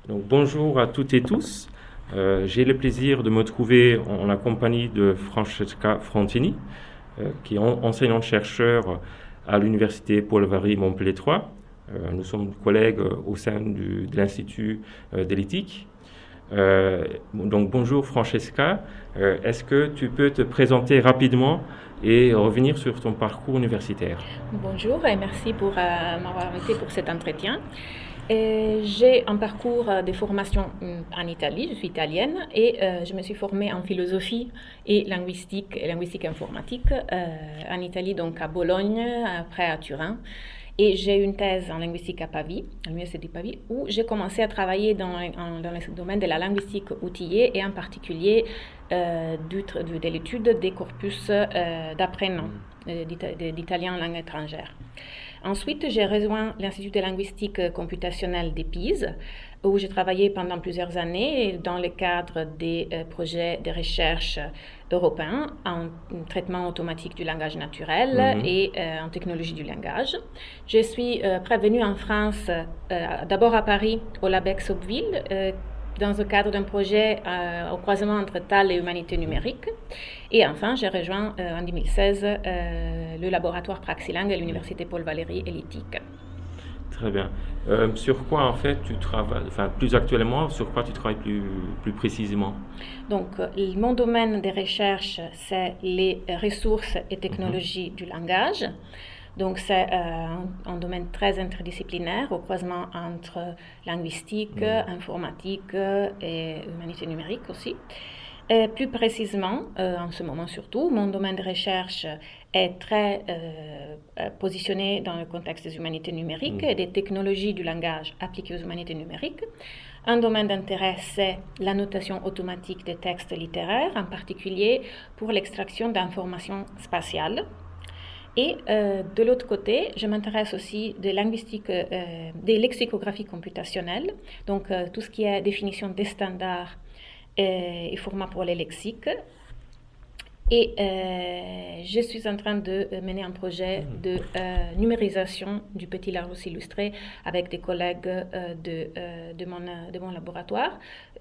Donc, bonjour à toutes et tous. J'ai le plaisir de me trouver en la compagnie de Francesca Frontini, qui est enseignante-chercheur à l'Université Paul Varry Montpellier 3. Nous sommes collègues au sein de l'Institut de l'éthique. Donc bonjour Francesca, est-ce que tu peux te présenter rapidement et revenir sur ton parcours universitaire? Bonjour et merci pour m'avoir invité pour cet entretien. J'ai un parcours de formation en Italie, je suis italienne et je me suis formée en philosophie et linguistique informatique en Italie, donc à Bologne, après à Turin. Et j'ai une thèse en linguistique à Pavie, à l'université de Pavie, où j'ai commencé à travailler dans le domaine de la linguistique outillée et en particulier de l'étude des corpus d'apprenants d'italien en langue étrangère. Ensuite, j'ai rejoint l'Institut de linguistique computationnelle de Pise, où j'ai travaillé pendant plusieurs années dans le cadre des projets de recherche européens en traitement automatique du langage naturel et en technologie du langage. Je suis venue en France, d'abord à Paris, au LabEx Hauteville, dans le cadre d'un projet au croisement entre TAL et humanité numérique. Et enfin, j'ai rejoint en 2016 le laboratoire Praxilang à l'Université Paul Valéry et l'éthique. Très bien. Sur quoi en fait tu travailles, enfin plus actuellement, sur quoi tu travailles plus précisément? Donc, mon domaine de recherche, c'est les ressources et technologies du langage. Donc, c'est un domaine très interdisciplinaire, au croisement entre linguistique, informatique et humanité numérique aussi. Plus précisément, en ce moment surtout, mon domaine de recherche est très positionné dans le contexte des humanités numériques et des technologies du langage appliquées aux humanités numériques. Un domaine d'intérêt, c'est la notation automatique des textes littéraires, en particulier pour l'extraction d'informations spatiales. Et de l'autre côté, je m'intéresse aussi de linguistique, des lexicographie computationnelle, donc tout ce qui est définition des standards et format pour les lexiques. Et je suis en train de mener un projet de numérisation du Petit Larousse illustré avec des collègues de mon laboratoire,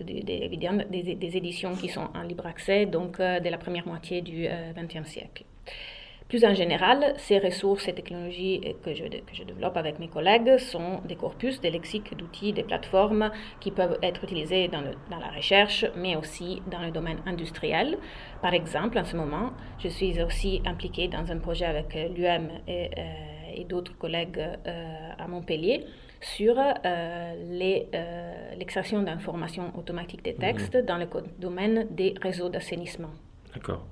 des éditions qui sont en libre accès, donc de la première moitié du XXe siècle. Plus en général, ces ressources et technologies que je développe avec mes collègues sont des corpus, des lexiques, d'outils, des plateformes qui peuvent être utilisés dans la recherche, mais aussi dans le domaine industriel. Par exemple, en ce moment, je suis aussi impliquée dans un projet avec l'UM et d'autres collègues à Montpellier sur l'extraction d'informations automatiques des textes dans le domaine des réseaux d'assainissement. D'accord.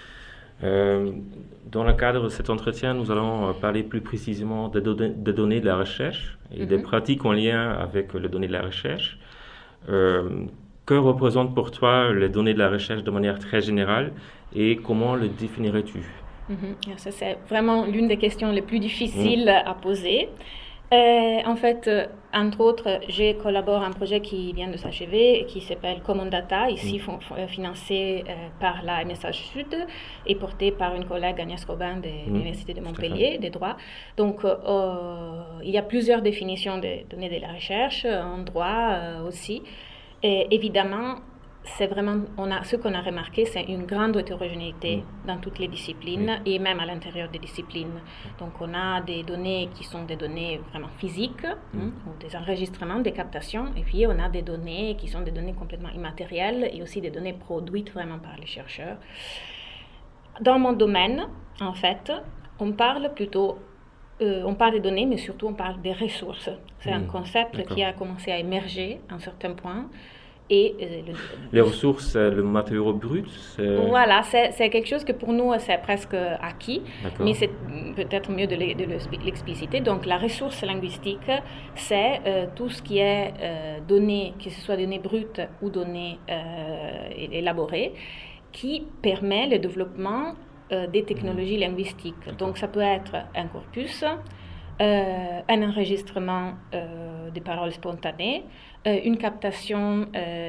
Dans le cadre de cet entretien, nous allons parler plus précisément des données de la recherche et des pratiques en lien avec les données de la recherche. Que représentent pour toi les données de la recherche de manière très générale et comment le définirais-tu? Ça, c'est vraiment l'une des questions les plus difficiles à poser. En fait, entre autres, j'ai collaboré à un projet qui vient de s'achever et qui s'appelle Common Data, ici financé par la MSH Sud et porté par une collègue Agnès Robin de l'Université de Montpellier, des droits. Donc, il y a plusieurs définitions des données de la recherche, en droit aussi. Et évidemment, c'est vraiment, ce qu'on a remarqué, c'est une grande hétérogénéité dans toutes les disciplines et même à l'intérieur des disciplines. Donc, on a des données qui sont des données vraiment physiques, ou des enregistrements, des captations, et puis on a des données qui sont des données complètement immatérielles et aussi des données produites vraiment par les chercheurs. Dans mon domaine, en fait, on parle plutôt on parle des données, mais surtout on parle des ressources. C'est un concept qui a commencé à émerger à un certain point. Et les ressources, le matériau brut, voilà, c'est quelque chose que pour nous c'est presque acquis, mais c'est peut-être mieux de l'expliciter. Donc la ressource linguistique, c'est tout ce qui est données, que ce soit données brutes ou données élaborées, qui permet le développement des technologies linguistiques. Donc ça peut être un corpus, un enregistrement des paroles spontanées, une captation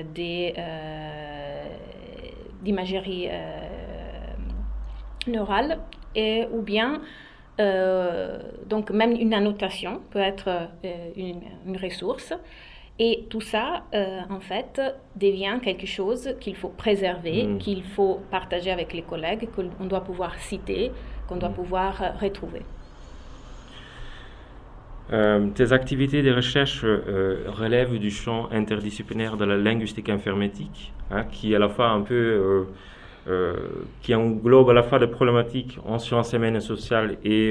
d'imagerie neurale, ou bien donc même une annotation peut être une ressource. Et tout ça, en fait, devient quelque chose qu'il faut préserver, qu'il faut partager avec les collègues, qu'on doit pouvoir citer, qu'on doit pouvoir retrouver. Tes activités de recherche relèvent du champ interdisciplinaire de la linguistique informatique, qui est à la fois un peu qui englobe à la fois des problématiques en sciences humaines et sociales et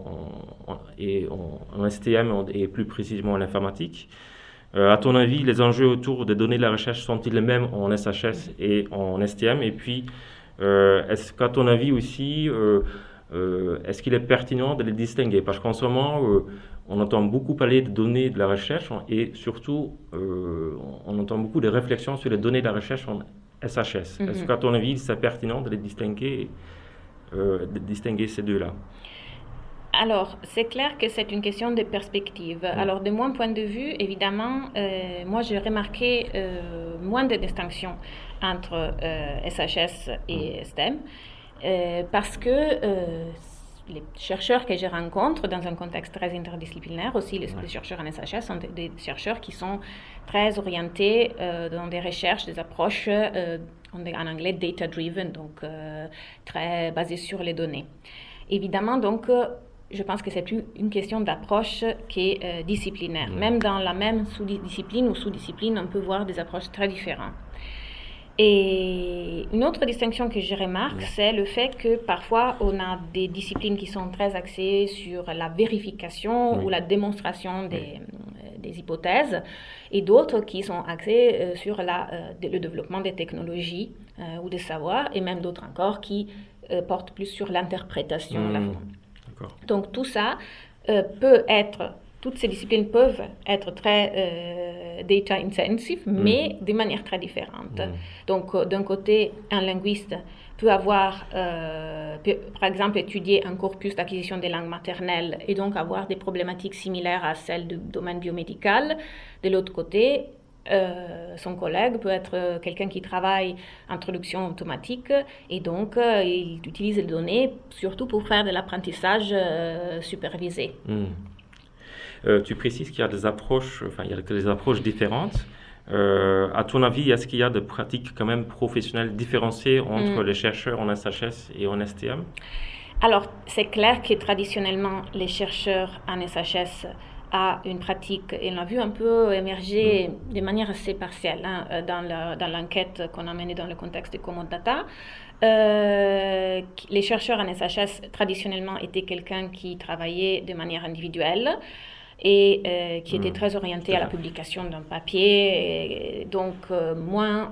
en STM et plus précisément en informatique. À ton avis, les enjeux autour des données de la recherche sont-ils les mêmes en SHS et en STM? Et puis, est-ce qu'à ton avis aussi, est-ce qu'il est pertinent de les distinguer? Parce qu'en ce moment, on entend beaucoup parler de données de la recherche et surtout, on entend beaucoup de réflexions sur les données de la recherche en SHS. Est-ce qu'à ton avis, c'est pertinent de les distinguer, ces deux-là? Alors, c'est clair que c'est une question de perspective. Alors, de mon point de vue, évidemment, moi, j'ai remarqué moins de distinctions entre SHS et STEM parce que les chercheurs que je rencontre dans un contexte très interdisciplinaire, aussi les chercheurs en SHS sont des chercheurs qui sont très orientés dans des recherches, des approches, en anglais data-driven, donc très basées sur les données. Évidemment, donc, je pense que c'est plus une question d'approche qui est disciplinaire. Même dans la même sous-discipline ou sous-discipline, on peut voir des approches très différentes. Et une autre distinction que je remarque, c'est le fait que parfois on a des disciplines qui sont très axées sur la vérification ou la démonstration des hypothèses, et d'autres qui sont axées sur le développement des technologies ou des savoirs, et même d'autres encore qui portent plus sur l'interprétation. Donc tout ça toutes ces disciplines peuvent être très data intensive, mais de manière très différente. Donc d'un côté, un linguiste peut par exemple, étudier un corpus d'acquisition des langues maternelles et donc avoir des problématiques similaires à celles du domaine biomédical. De l'autre côté, son collègue peut être quelqu'un qui travaille en traduction automatique et donc il utilise les données surtout pour faire de l'apprentissage supervisé. Tu précises qu'il y a des approches, différentes. À ton avis, est-ce qu'il y a des pratiques quand même professionnelles différenciées entre les chercheurs en SHS et en STM? Alors, c'est clair que traditionnellement, les chercheurs en SHS a une pratique, et on l'a vu un peu émerger de manière assez partielle dans l'enquête qu'on a menée dans le contexte de Common Data. Les chercheurs en SHS traditionnellement étaient quelqu'un qui travaillait de manière individuelle et qui était très orienté à la publication d'un papier, et donc moins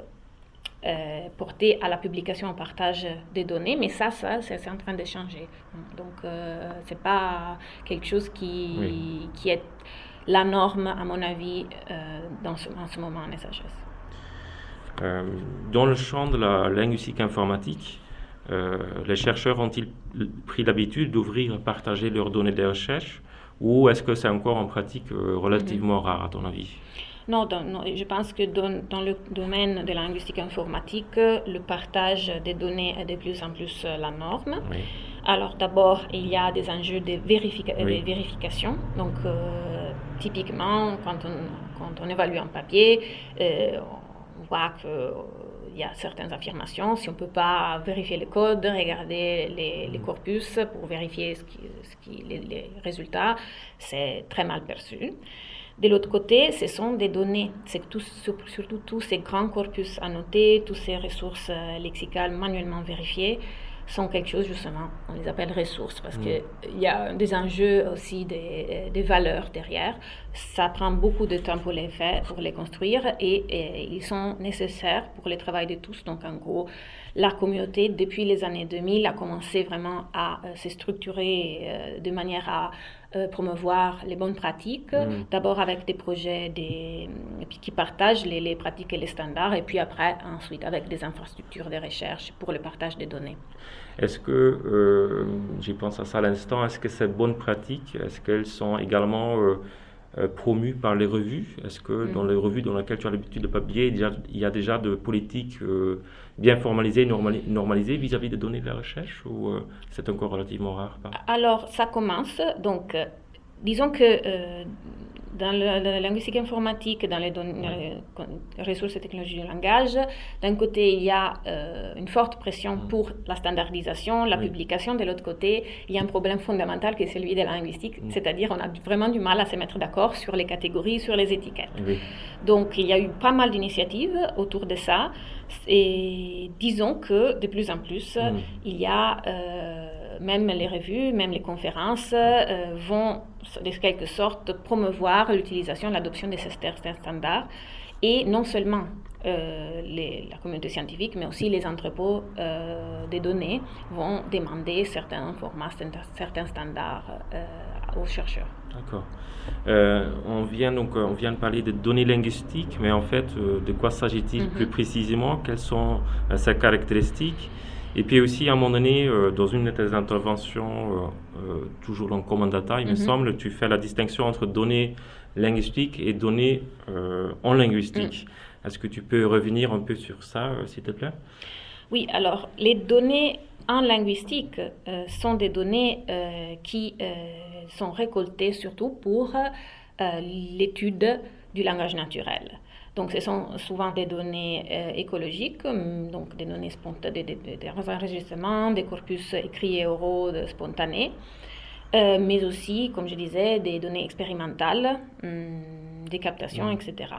porté à la publication et au partage des données, mais ça c'est en train de changer. Donc, c'est pas quelque chose qui est la norme, à mon avis, en ce moment en SHS. Dans le champ de la linguistique informatique, les chercheurs ont-ils pris l'habitude d'ouvrir et partager leurs données de recherche, ou est-ce que c'est encore en pratique relativement rare, à ton avis? Non, je pense que dans le domaine de la linguistique informatique, le partage des données est de plus en plus la norme. Alors d'abord, il y a des enjeux de vérification. Donc typiquement, quand on évalue un papier, on voit qu'il y a certaines affirmations. Si on ne peut pas vérifier le code, regarder les corpus pour vérifier les résultats, c'est très mal perçu. De l'autre côté, ce sont des données. C'est surtout tous ces grands corpus annotés, toutes ces ressources lexicales manuellement vérifiées sont quelque chose, justement, on les appelle ressources parce qu'il y a des enjeux aussi, des valeurs derrière. Ça prend beaucoup de temps pour les faire, pour les construire et ils sont nécessaires pour le travail de tous. Donc, en gros, la communauté, depuis les années 2000, a commencé vraiment à se structurer de manière à promouvoir les bonnes pratiques, d'abord avec des projets qui partagent les pratiques et les standards, et puis ensuite avec des infrastructures de recherche pour le partage des données. Est-ce que, j'y pense à ça à l'instant, est-ce que ces bonnes pratiques, est-ce qu'elles sont également promues par les revues? Est-ce que dans les revues dans lesquelles tu as l'habitude de publier, il y a déjà de politiques bien formalisées, normalisées vis-à-vis des données de la recherche, ou c'est encore relativement rare? Alors, ça commence. Donc, disons que dans la linguistique informatique, dans les ressources et technologies du langage, d'un côté, il y a une forte pression pour la standardisation, la publication. De l'autre côté, il y a un problème fondamental qui est celui de la linguistique, c'est-à-dire on a vraiment du mal à se mettre d'accord sur les catégories, sur les étiquettes. Donc, il y a eu pas mal d'initiatives autour de ça, et disons que de plus en plus, il y a même les revues, même les conférences vont de quelque sorte promouvoir l'utilisation, l'adoption de ces certains standards, et non seulement la communauté scientifique, mais aussi les entrepôts des données vont demander certains formats, certains standards aux chercheurs. D'accord. On vient de parler de données linguistiques, mais en fait, de quoi s'agit-il plus précisément? Quelles sont ses caractéristiques? Et puis aussi, à un moment donné, dans une de tes interventions, toujours dans Common Data, il me semble, tu fais la distinction entre données linguistiques et données en linguistique. Est-ce que tu peux revenir un peu sur ça, s'il te plaît? Oui, alors les données en linguistique sont des données qui sont récoltées surtout pour l'étude du langage naturel. Donc, ce sont souvent des données écologiques, donc des données spontanées, des enregistrements, des corpus écrits et oraux spontanés, mais aussi, comme je disais, des données expérimentales, des captations, etc.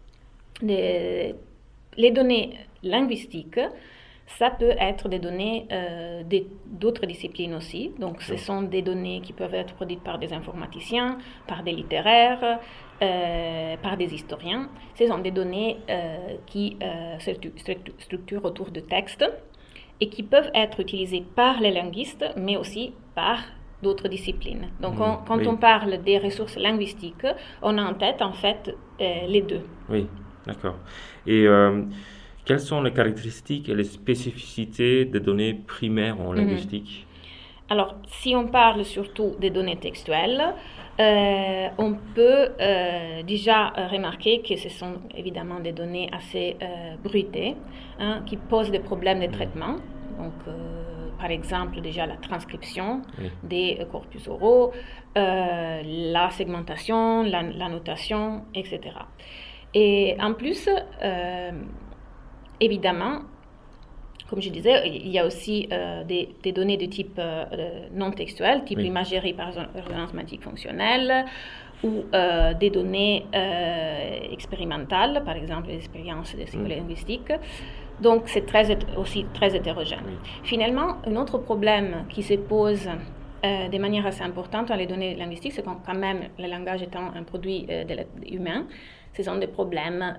Les données linguistiques, ça peut être des données d'autres disciplines aussi. Donc, ce sont des données qui peuvent être produites par des informaticiens, par des littéraires, par des historiens. Ce sont des données qui se structurent autour de textes et qui peuvent être utilisées par les linguistes, mais aussi par d'autres disciplines. Donc, quand on parle des ressources linguistiques, on a en tête, en fait, les deux. Oui, d'accord. Et quelles sont les caractéristiques et les spécificités des données primaires en linguistique? Alors, si on parle surtout des données textuelles, on peut déjà remarquer que ce sont évidemment des données assez bruitées, qui posent des problèmes de traitement. Donc, par exemple, déjà la transcription des corpus oraux, la segmentation, la notation, etc. Et en plus, évidemment, comme je disais, il y a aussi des données de type non textuel, type imagerie par résonance magnétique fonctionnelle, ou des données expérimentales, par exemple les expériences de psycholinguistique. Donc, c'est aussi très hétérogène. Finalement, un autre problème qui se pose de manière assez importante dans les données linguistiques, c'est quand même le langage étant un produit de l'être humain, ce sont des problèmes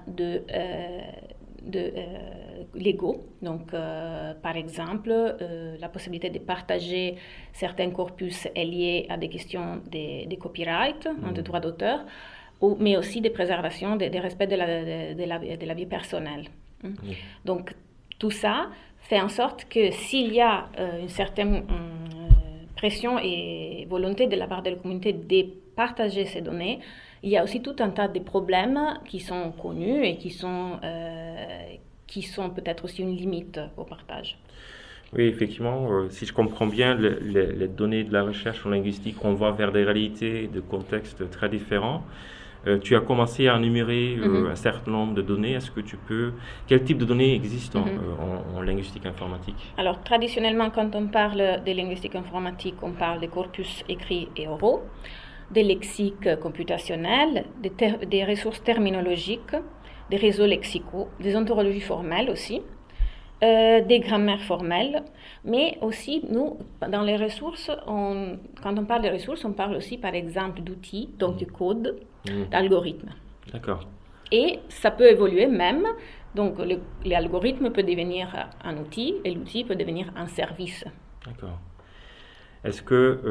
légaux. Donc, par exemple, la possibilité de partager certains corpus est liée à des questions de copyright, de droits d'auteur, mais aussi de préservation, de respect de la vie personnelle. Donc, tout ça fait en sorte que s'il y a une certaine pression et volonté de la part de la communauté de partager ces données, il y a aussi tout un tas de problèmes qui sont connus et qui sont peut-être aussi une limite au partage. Oui, effectivement, si je comprends bien, les données de la recherche en linguistique, on va vers des réalités, de contextes très différents. Tu as commencé à énumérer un certain nombre de données. Est-ce que tu peux... Quel type de données existent en linguistique informatique? Alors, traditionnellement, quand on parle de linguistique informatique, on parle des corpus écrits et oraux, des lexiques computationnels, des ressources terminologiques, des réseaux lexicaux, des ontologies formelles aussi, des grammaires formelles, mais aussi, nous, dans les ressources, quand on parle de ressources, on parle aussi, par exemple, d'outils, donc du code, d'algorithmes. D'accord. Et ça peut évoluer même, donc l'algorithme peut devenir un outil et l'outil peut devenir un service. D'accord. Est-ce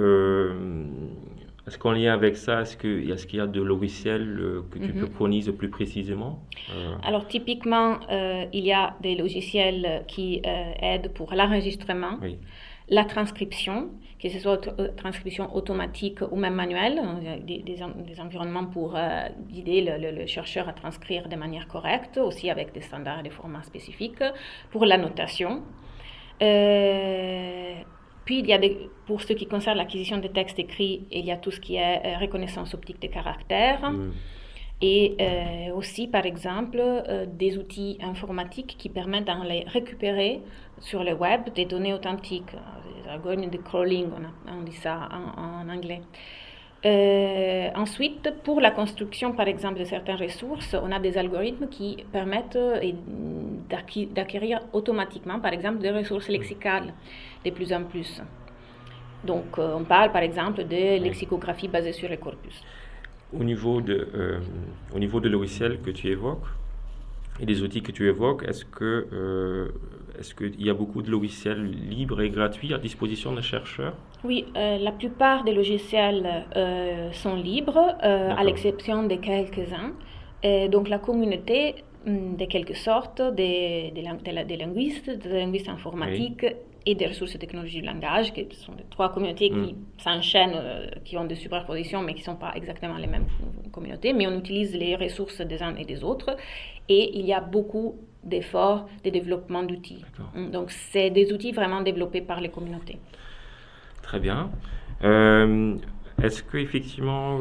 qu'en lien avec ça, est-ce qu'il y a de logiciels que tu préconises plus précisément? Alors typiquement, il y a des logiciels qui aident pour l'enregistrement, la transcription, que ce soit transcription automatique ou même manuelle, des environnements pour guider le chercheur à transcrire de manière correcte, aussi avec des standards et des formats spécifiques, pour la notation. Puis, pour ce qui concerne l'acquisition des textes écrits, il y a tout ce qui est reconnaissance optique des caractères. Et aussi, par exemple, des outils informatiques qui permettent d'aller récupérer sur le web des données authentiques, des algorithmes de crawling, on dit ça en anglais. Ensuite, pour la construction, par exemple, de certaines ressources, on a des algorithmes qui permettent d'acquérir automatiquement, par exemple, des ressources lexicales de plus en plus. Donc, on parle, par exemple, de lexicographie basée sur les corpus. Au niveau de logiciels que tu évoques et des outils que tu évoques, est-ce qu'il y a beaucoup de logiciels libres et gratuits à disposition des chercheurs? Oui, la plupart des logiciels sont libres, à l'exception de quelques-uns. Donc la communauté, de quelque sorte, des linguistes informatiques, oui, et des ressources et technologies du langage, qui sont des trois communautés qui s'enchaînent, qui ont des superpositions, mais qui ne sont pas exactement les mêmes communautés. Mais on utilise les ressources des uns et des autres. Et il y a beaucoup d'efforts de développement d'outils. Donc, c'est des outils vraiment développés par les communautés. Très bien. Est-ce que effectivement,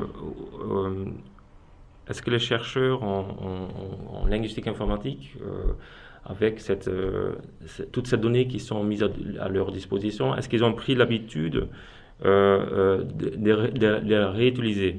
est-ce que les chercheurs en linguistique informatique, avec toutes ces données qui sont mises à leur disposition, est-ce qu'ils ont pris l'habitude de les réutiliser?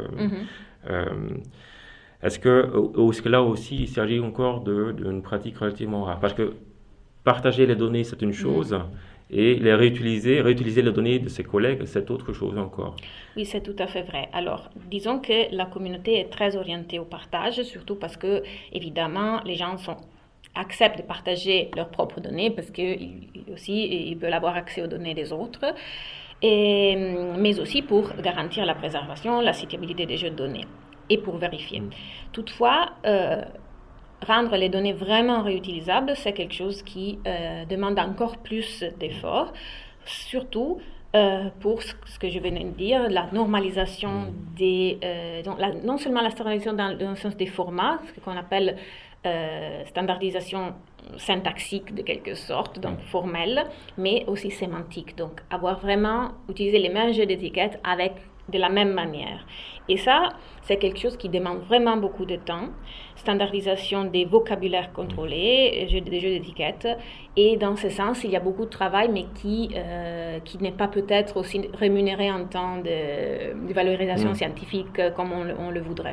Est-ce que là aussi, il s'agit encore d'une pratique relativement rare? Parce que partager les données, c'est une chose, et les réutiliser les données de ses collègues, c'est autre chose encore. Oui, c'est tout à fait vrai. Alors, disons que la communauté est très orientée au partage, surtout parce que, évidemment, les gens acceptent de partager leurs propres données parce qu'ils veulent avoir accès aux données des autres, mais aussi pour garantir la préservation, la citabilité des jeux de données et pour vérifier. Toutefois, rendre les données vraiment réutilisables, c'est quelque chose qui demande encore plus d'efforts, surtout pour ce que je venais de dire, la normalisation non seulement la standardisation dans le sens des formats, ce qu'on appelle standardisation syntaxique de quelque sorte, donc formelle, mais aussi sémantique. Donc, avoir vraiment utilisé les mêmes jeux d'étiquettes avec de la même manière. Et ça, c'est quelque chose qui demande vraiment beaucoup de temps. Standardisation des vocabulaires contrôlés, des jeux d'étiquettes. Et dans ce sens, il y a beaucoup de travail, mais qui n'est pas peut-être aussi rémunéré en temps de valorisation scientifique comme on le voudrait.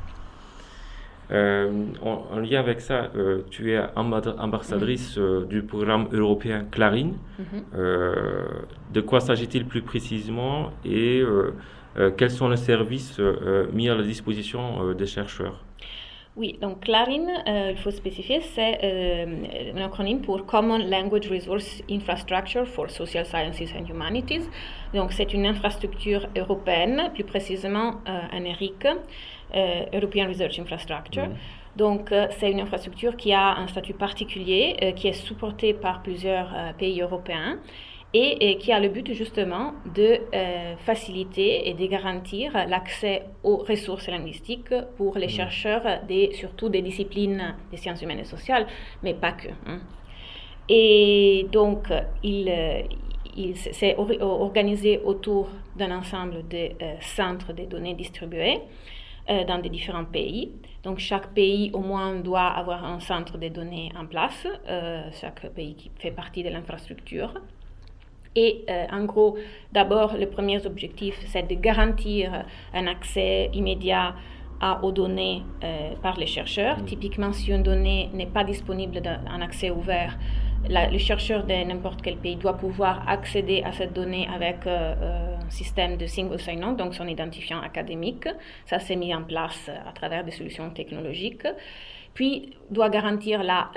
En lien avec ça, tu es ambassadrice du programme européen Clarine. De quoi s'agit-il plus précisément et quels sont les services mis à la disposition des chercheurs? Oui, donc Clarine, il faut spécifier, c'est un acronyme pour Common Language Resource Infrastructure for Social Sciences and Humanities. Donc c'est une infrastructure européenne, plus précisément un ERIC, European Research Infrastructure. Donc c'est une infrastructure qui a un statut particulier, qui est supportée par plusieurs pays européens et qui a le but justement de faciliter et de garantir l'accès aux ressources linguistiques pour les chercheurs, surtout des disciplines des sciences humaines et sociales, mais pas que. Et donc, il s'est organisé autour d'un ensemble de centres de données distribués dans des différents pays. Donc, chaque pays, au moins, doit avoir un centre de données en place, chaque pays qui fait partie de l'infrastructure. Et en gros, d'abord, le premier objectif, c'est de garantir un accès immédiat aux données par les chercheurs. Typiquement, si une donnée n'est pas disponible en accès ouvert, le chercheur de n'importe quel pays doit pouvoir accéder à cette donnée avec un système de single sign-on, donc son identifiant académique. Ça s'est mis en place à travers des solutions technologiques. Puis, doit garantir la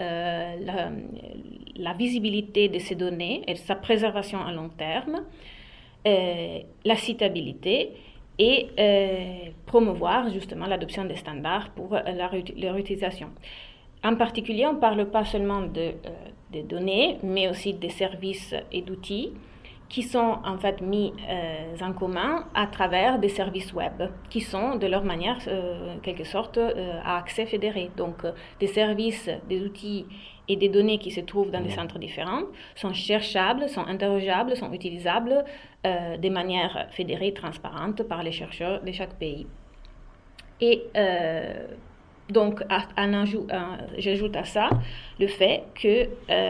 visibilité de ces données et sa préservation à long terme, la citabilité et promouvoir justement l'adoption des standards pour leur utilisation. En particulier, on ne parle pas seulement de données, mais aussi des services et d'outils qui sont en fait mis en commun à travers des services web qui sont de leur manière, quelque sorte, à accès fédéré. Donc des services, des outils et des données qui se trouvent dans des centres différents sont cherchables, sont interrogeables, sont utilisables de manière fédérée, transparente par les chercheurs de chaque pays. Et donc, j'ajoute à ça le fait que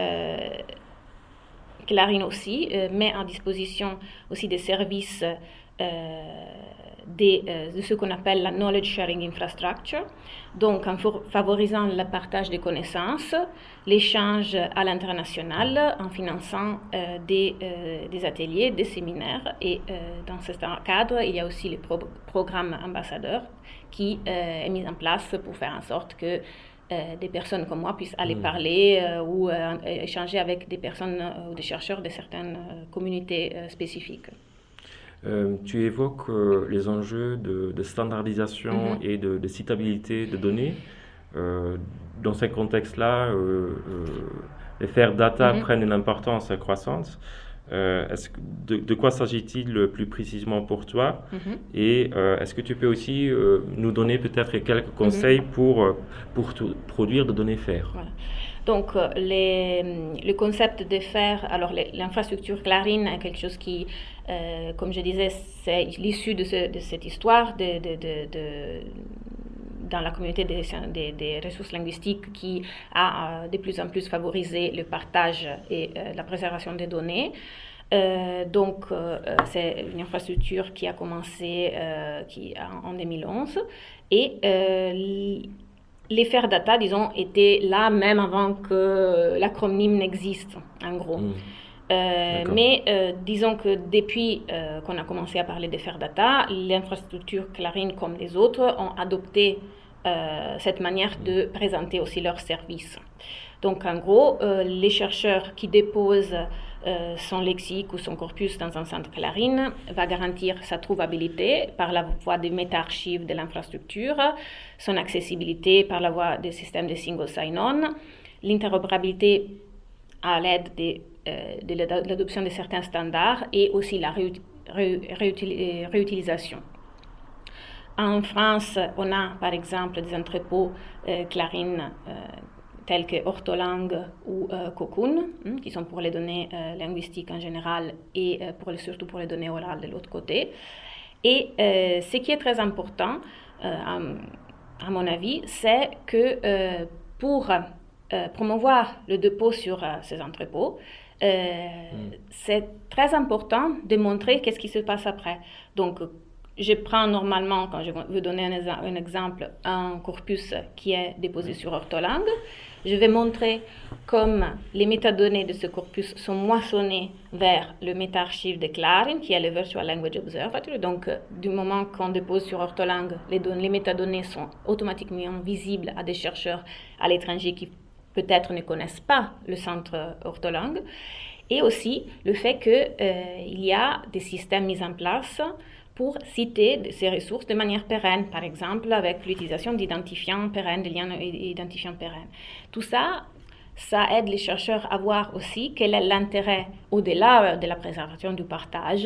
Clarin aussi met à disposition aussi des services de ce qu'on appelle la Knowledge Sharing Infrastructure, donc en favorisant le partage des connaissances, l'échange à l'international, en finançant des ateliers, des séminaires, et dans ce cadre, il y a aussi le programme ambassadeur qui est mis en place pour faire en sorte que des personnes comme moi puissent aller parler ou échanger avec des personnes ou des chercheurs de certaines communautés spécifiques. Tu évoques les enjeux de standardisation et de citabilité de données. Dans ce contexte-là, les fair data prennent une importance croissante. De quoi s'agit-il plus précisément pour toi? Et est-ce que tu peux aussi nous donner peut-être quelques conseils pour produire de données FAIR? Voilà. Donc, le concept de FAIR, alors l'infrastructure Clarin est quelque chose qui, comme je disais, c'est l'issue de cette histoire dans la communauté des ressources linguistiques qui a de plus en plus favorisé le partage et la préservation des données. Donc, c'est une infrastructure qui a commencé en 2011 et les fair data, disons, étaient là même avant que l'acronyme n'existe, en gros. Mais disons que depuis qu'on a commencé à parler de fair data, l'infrastructure Clarin, comme les autres, ont adopté cette manière de présenter aussi leurs services. Donc, en gros, les chercheurs qui déposent son lexique ou son corpus dans un centre Clarin va garantir sa trouvabilité par la voie des méta-archives de l'infrastructure, son accessibilité par la voie des systèmes de single sign-on, l'interopérabilité à l'aide de l'adoption de certains standards et aussi la réutilisation. En France, on a par exemple des entrepôts Clarin tels que Ortholang ou Cocoon, qui sont pour les données linguistiques en général et surtout pour les données orales de l'autre côté. Et ce qui est très important, à mon avis, c'est que pour promouvoir le dépôt sur ces entrepôts, c'est très important de montrer qu'est-ce qui se passe après. Donc, je prends normalement, quand je veux donner un exemple, un corpus qui est déposé sur Ortholang. Je vais montrer comme les métadonnées de ce corpus sont moissonnées vers le méta-archive de Clarin, qui est le Virtual Language Observatory. Donc, du moment qu'on dépose sur Ortholang, les métadonnées sont automatiquement visibles à des chercheurs à l'étranger qui peut-être ne connaissent pas le centre Ortholang. Et aussi le fait qu'il y a des systèmes mis en place pour citer ces ressources de manière pérenne, par exemple avec l'utilisation d'identifiants pérennes, de liens identifiants pérennes. Tout ça, ça aide les chercheurs à voir aussi quel est l'intérêt, au-delà de la préservation du partage,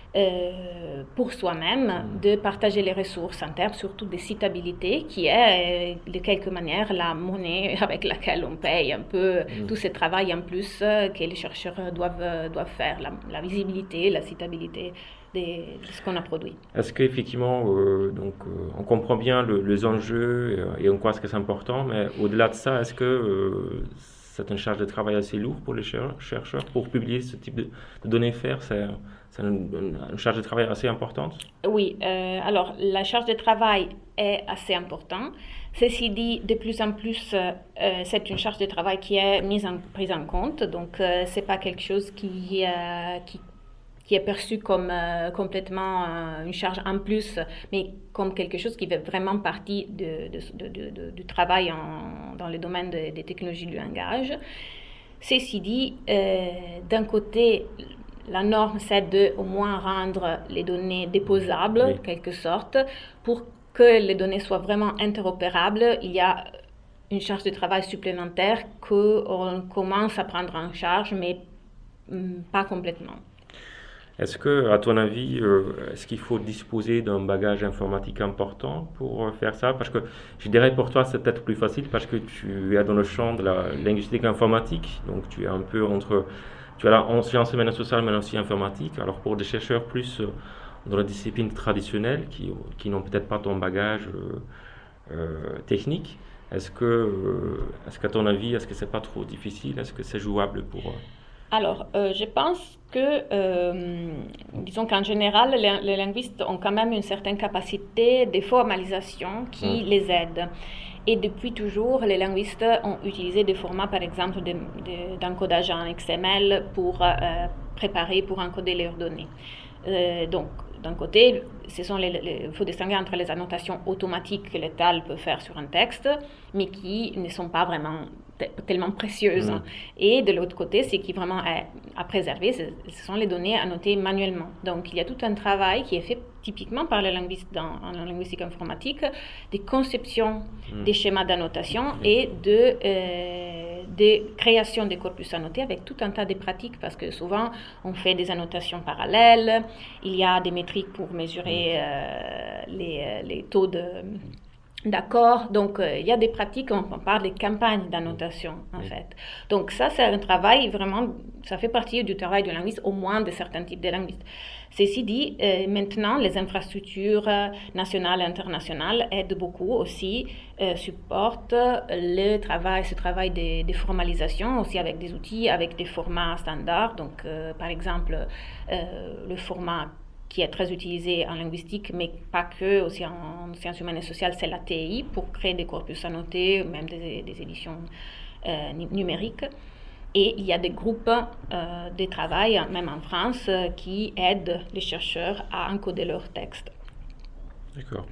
pour soi-même, de partager les ressources en termes surtout de citabilité, qui est de quelque manière la monnaie avec laquelle on paye un peu tout ce travail en plus que les chercheurs doivent faire, la visibilité, la citabilité de ce qu'on a produit. Est-ce qu'effectivement, on comprend bien les enjeux et en quoi est-ce que c'est important, mais au-delà de ça, est-ce que c'est une charge de travail assez lourde pour les chercheurs pour publier ce type de données FAIR? C'est une charge de travail assez importante? Oui, alors la charge de travail est assez importante. Ceci dit, de plus en plus, c'est une charge de travail qui est prise en compte, donc c'est pas quelque chose qui est perçu comme complètement une charge en plus, mais comme quelque chose qui fait vraiment partie du travail dans le domaine des technologies du langage. Ceci dit, d'un côté, la norme, c'est de au moins rendre les données déposables, en quelque sorte, pour que les données soient vraiment interopérables. Il y a une charge de travail supplémentaire qu'on commence à prendre en charge, mais pas complètement. Est-ce que, à ton avis, est-ce qu'il faut disposer d'un bagage informatique important pour faire ça? Parce que je dirais pour toi, c'est peut-être plus facile parce que tu es dans le champ de la linguistique informatique, donc tu es un peu entre, tu as là en sciences humaines et sociales, mais aussi informatique. Alors pour des chercheurs plus dans la discipline traditionnelle, qui n'ont peut-être pas ton bagage technique, est-ce qu'à ton avis, est-ce que c'est pas trop difficile? Est-ce que c'est jouable pour... Alors, je pense que, disons qu'en général, les linguistes ont quand même une certaine capacité de formalisation qui les aide. Et depuis toujours, les linguistes ont utilisé des formats, par exemple, d'encodage en XML pour préparer, pour encoder leurs données. Donc, d'un côté, il faut distinguer entre les annotations automatiques que l'ETAL peut faire sur un texte, mais qui ne sont pas vraiment tellement précieuses. Et de l'autre côté, ce qui vraiment est à préserver, ce sont les données annotées manuellement. Donc, il y a tout un travail qui est fait typiquement par les linguistes en linguistique informatique, de conception des schémas d'annotation et de création des corpus annotés avec tout un tas de pratiques, parce que souvent, on fait des annotations parallèles, il y a des métriques pour mesurer les taux d'accord, donc il y a des pratiques, on parle des campagnes d'annotation en fait. Donc ça, c'est un travail vraiment, ça fait partie du travail du linguiste, au moins de certains types de linguistes. Ceci dit, maintenant, les infrastructures nationales et internationales aident beaucoup aussi, supportent ce travail de formalisation aussi avec des outils, avec des formats standards. Donc, par exemple, le format qui est très utilisé en linguistique, mais pas que, aussi en sciences humaines et sociales, c'est l'ATI pour créer des corpus annotés, même des éditions numériques. Et il y a des groupes de travail, même en France, qui aident les chercheurs à encoder leurs textes. D'accord.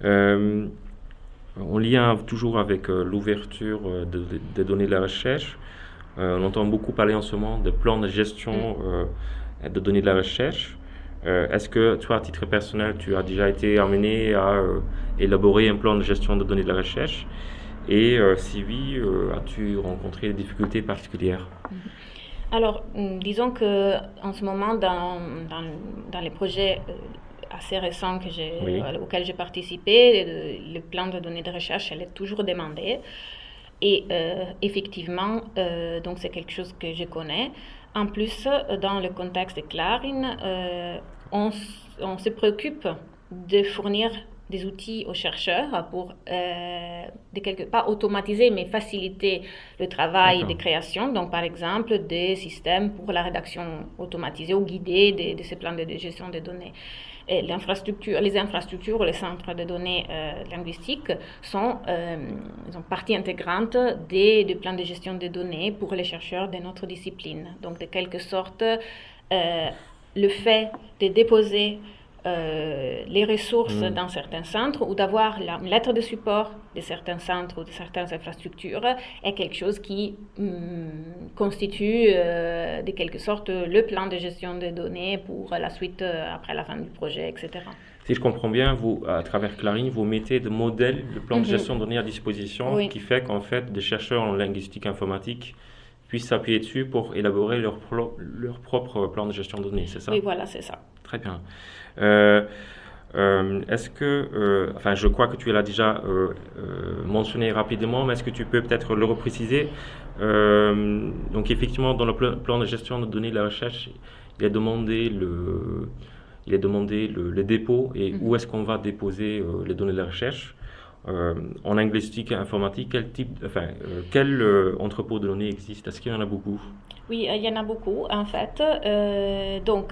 En lien toujours avec l'ouverture des données de la recherche, on entend beaucoup parler en ce moment de plans de gestion de données de la recherche. Est-ce que toi, à titre personnel, tu as déjà été amené à élaborer un plan de gestion de données de la recherche? Et si oui, as-tu rencontré des difficultés particulières? Alors, disons qu'en ce moment, dans les projets assez récents auxquels j'ai participé, le plan de données de recherche, elle est toujours demandé. Et effectivement, donc c'est quelque chose que je connais. En plus, dans le contexte de Clarin, on se préoccupe de fournir des outils aux chercheurs pour, pas automatiser, mais faciliter le travail de création. Donc, par exemple, des systèmes pour la rédaction automatisée ou guidée de ces plans de gestion des données. Et les infrastructures, les centres de données linguistiques sont partie intégrante des plans de gestion des données pour les chercheurs de notre discipline. Donc, de quelque sorte, le fait de déposer les ressources dans certains centres ou d'avoir une lettre de support de certains centres ou de certaines infrastructures est quelque chose qui constitue de quelque sorte le plan de gestion des données pour la suite après la fin du projet, etc. Si je comprends bien, vous, à travers Clarin, vous mettez des modèles de plan de gestion de données à disposition qui fait qu'en fait, des chercheurs en linguistique informatique puissent s'appuyer dessus pour élaborer leur propre plan de gestion de données, c'est ça? Oui, voilà, c'est ça. Très bien. Est-ce que, je crois que tu l'as déjà mentionné rapidement, mais est-ce que tu peux peut-être le repréciser? Donc effectivement, dans le plan de gestion de données de la recherche, il est demandé le dépôt et où est-ce qu'on va déposer les données de la recherche. En linguistique informatique, quel entrepôt de données existe? Est-ce qu'il y en a beaucoup? Oui, il y en a beaucoup en fait. Donc,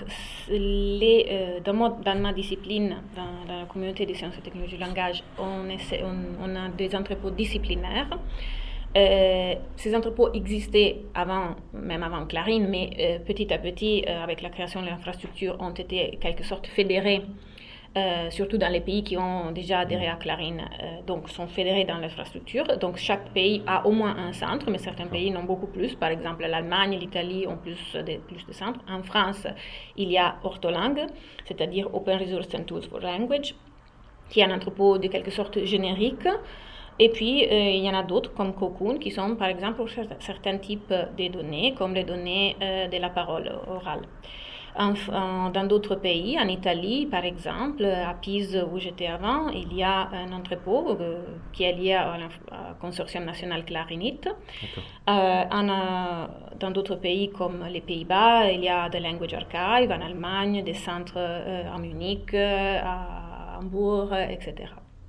dans ma discipline, dans la communauté des sciences et technologies du langage, on a des entrepôts disciplinaires. Ces entrepôts existaient même avant Clarin, mais petit à petit, avec la création de l'infrastructure, ont été en quelque sorte fédérés. Surtout dans les pays qui ont déjà adhéré à Clarin, donc sont fédérés dans l'infrastructure. Donc chaque pays a au moins un centre, mais certains pays en ont beaucoup plus. Par exemple, l'Allemagne et l'Italie ont plus de centres. En France, il y a Ortholang, c'est-à-dire Open Resource and Tools for Language, qui est un entrepôt de quelque sorte générique. Et puis, il y en a d'autres comme Cocoon, qui sont par exemple pour certains types de données, comme les données de la parole orale. Dans d'autres pays, en Italie par exemple, à Pise où j'étais avant, il y a un entrepôt qui est lié au Consortium national Clarinit. Dans d'autres pays comme les Pays-Bas, il y a des Language Archive, en Allemagne, des centres à Munich, à Hambourg, etc.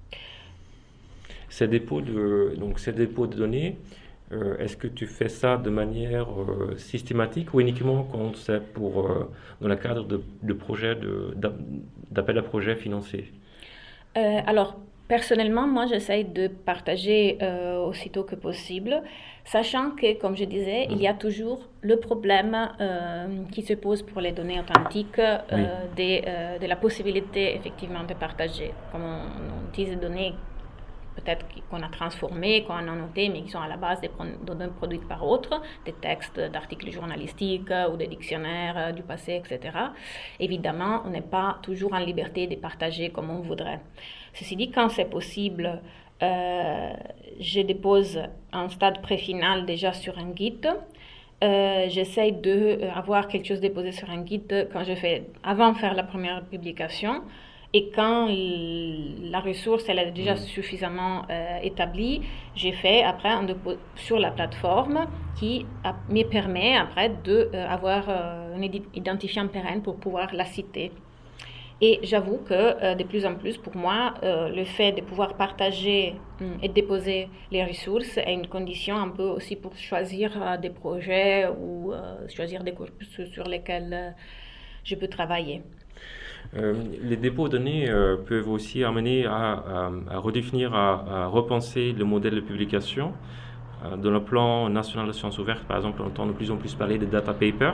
Ces dépôts de données, est-ce que tu fais ça de manière systématique ou uniquement quand c'est dans le cadre de projets d'appel à projets financés? Alors, personnellement, moi, j'essaye de partager aussitôt que possible, sachant que, comme je disais, il y a toujours le problème qui se pose pour les données authentiques de la possibilité, effectivement, de partager. Comme on utilise des données peut-être qu'on a transformées, qu'on a notées, mais qui sont à la base des données produites par autres, des textes d'articles journalistiques ou des dictionnaires du passé, etc. Évidemment, on n'est pas toujours en liberté de partager comme on voudrait. Ceci dit, quand c'est possible, je dépose un stade pré-final déjà sur un guide. J'essaye d'avoir quelque chose déposé sur un guide avant de faire la première publication. Et quand la ressource elle est déjà suffisamment établie, j'ai fait après un dépôt sur la plateforme qui me permet après d'avoir un identifiant pérenne pour pouvoir la citer. Et j'avoue que de plus en plus, pour moi, le fait de pouvoir partager et déposer les ressources est une condition un peu aussi pour choisir des projets ou choisir des corpus sur lesquels je peux travailler. Les dépôts de données peuvent aussi amener à redéfinir, à repenser le modèle de publication. Dans le plan national de sciences ouvertes, par exemple, on entend de plus en plus parler de data paper.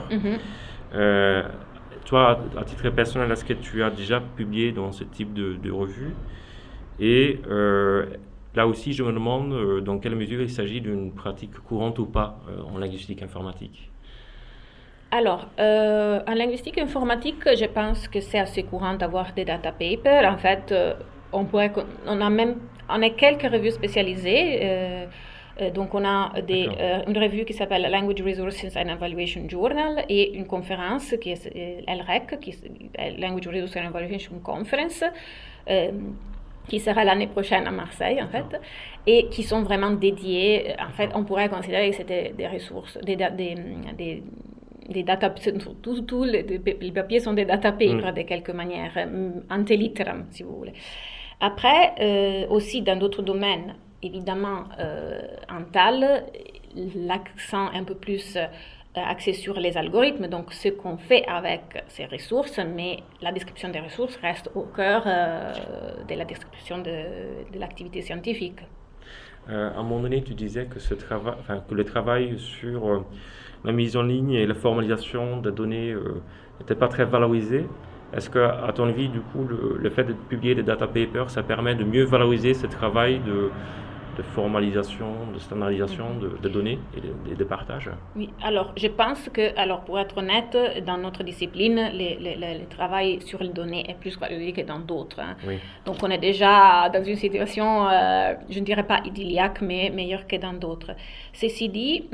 Toi, à titre personnel, est-ce que tu as déjà publié dans ce type de revue? Et là aussi, je me demande dans quelle mesure il s'agit d'une pratique courante ou pas en linguistique informatique. Alors, en linguistique informatique, je pense que c'est assez courant d'avoir des data papers. En fait, on a quelques revues spécialisées. Donc, on a une revue qui s'appelle Language Resources and Evaluation Journal et une conférence qui est LREC, qui est Language Resources and Evaluation Conference, qui sera l'année prochaine à Marseille, en fait, et qui sont vraiment dédiées. En fait, on pourrait considérer que c'était des ressources, des data, tous les papiers sont des data papers de quelque manière, antelitteram, si vous voulez. Après, aussi dans d'autres domaines, évidemment, en TAL, l'accent est un peu plus axé sur les algorithmes, donc ce qu'on fait avec ces ressources, mais la description des ressources reste au cœur de la description de l'activité scientifique. À un moment donné, tu disais que le travail sur la mise en ligne et la formalisation des données n'était pas très valorisé. Est-ce que, à ton avis, du coup, le fait de publier des data papers, ça permet de mieux valoriser ce travail de formalisation, de standardisation de données et de partage? Oui, alors je pense que, pour être honnête, dans notre discipline, le travail sur les données est plus valorisé que dans d'autres. Hein. Oui. Donc on est déjà dans une situation, je ne dirais pas idylliaque, mais meilleure que dans d'autres. Ceci dit,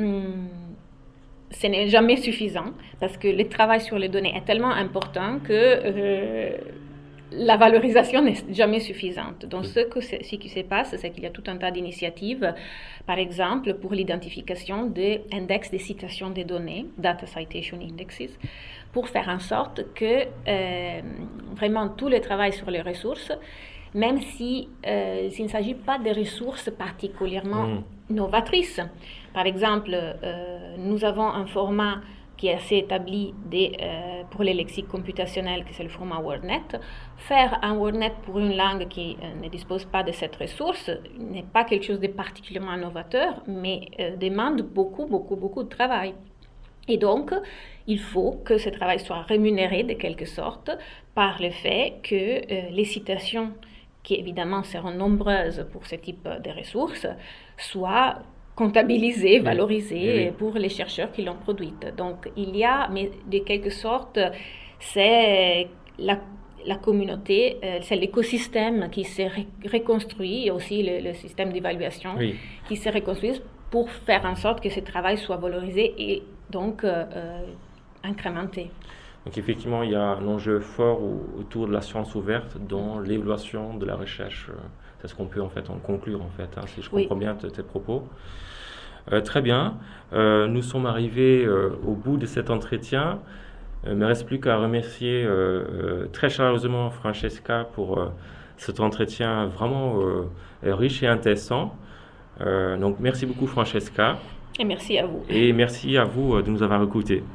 ce n'est jamais suffisant parce que le travail sur les données est tellement important que la valorisation n'est jamais suffisante. Donc, ce qui se passe, c'est qu'il y a tout un tas d'initiatives, par exemple, pour l'identification des index de citation des données, Data Citation Indexes, pour faire en sorte que vraiment tout le travail sur les ressources, même s'il ne s'agit pas de ressources particulièrement novatrices. Par exemple, nous avons un format qui est assez établi pour les lexiques computationnels, que c'est le format WordNet. Faire un WordNet pour une langue qui ne dispose pas de cette ressource n'est pas quelque chose de particulièrement novateur, mais demande beaucoup de travail. Et donc, il faut que ce travail soit rémunéré de quelque sorte par le fait que les citations, qui évidemment seront nombreuses pour ce type de ressources, soient comptabilisées, valorisées pour les chercheurs qui l'ont produite. Donc, il y a, mais de quelque sorte, c'est la communauté, c'est l'écosystème qui s'est reconstruit, et aussi le système d'évaluation qui s'est reconstruit pour faire en sorte que ce travail soit valorisé et donc incrémenté. Donc effectivement, il y a un enjeu fort autour de la science ouverte dans l'évaluation de la recherche. C'est ce qu'on peut en fait en conclure en fait, si je comprends bien tes propos. Très bien. Nous sommes arrivés au bout de cet entretien. Il ne me reste plus qu'à remercier très chaleureusement Francesca pour cet entretien vraiment riche et intéressant. Donc merci beaucoup Francesca. Et merci à vous. Et merci à vous de nous avoir écoutés.